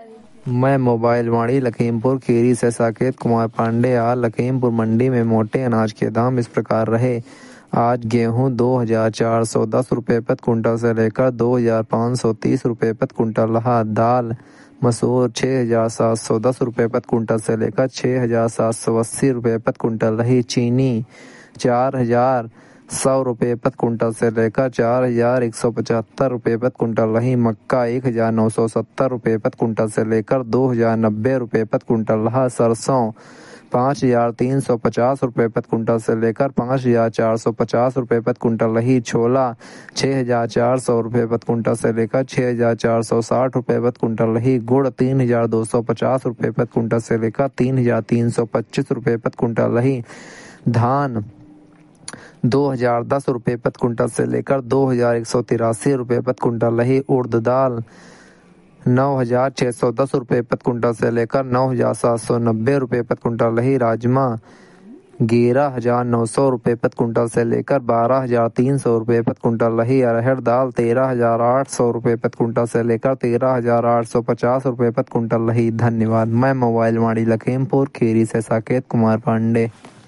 मैं मोबाइल वाणी लखीमपुर खीरी से साकेत कुमार पांडे। आज लखीमपुर मंडी में मोटे अनाज के दाम इस प्रकार रहे। आज गेहूं 2,410 रुपये प्रति क्विंटल से लेकर 2,530 रुपये प्रति क्विंटल रहा। दाल मसूर 6,710 रुपये प्रति क्विंटल से लेकर 6,780 रुपये प्रति क्विंटल रही। चीनी 4,100 रुपये प्रति क्विंटल से लेकर 4,175 रुपये प्रति क्विंटल रही। मक्का 1,970 रुपये प्रति क्विंटल से लेकर 2,090 रुपये प्रति क्विंटल रहा। सरसों 5,350 रुपये प्रति क्विंटल से लेकर 5,450 रुपये प्रति क्विंटल रही। छोला 6,400 रुपये प्रति क्विंटल से लेकर 6,460 रुपये प्रति क्विंटल रही। गुड़ 3,250 रुपये प्रति क्विंटल से लेकर 3,325 रुपये प्रति क्विंटल रही। धान 2,010 रुपये प्रति क्विंटल से लेकर 2,183 रुपये प्रति क्विंटल रही। उड़द दाल 9,610 रुपये प्रति क्विंटल से लेकर 9,790 रुपये प्रति क्विंटल रही। राजमा 11,900 रुपये प्रति क्विंटल से लेकर 12,300 रुपये प्रति क्विंटल रही। अरहर दाल 13,800 रुपये प्रति क्विंटल से लेकर 13,850 रुपये प्रति क्विंटल रही। धन्यवाद। मैं मोबाइल वाणी लखीमपुर खीरी से साकेत कुमार पांडे।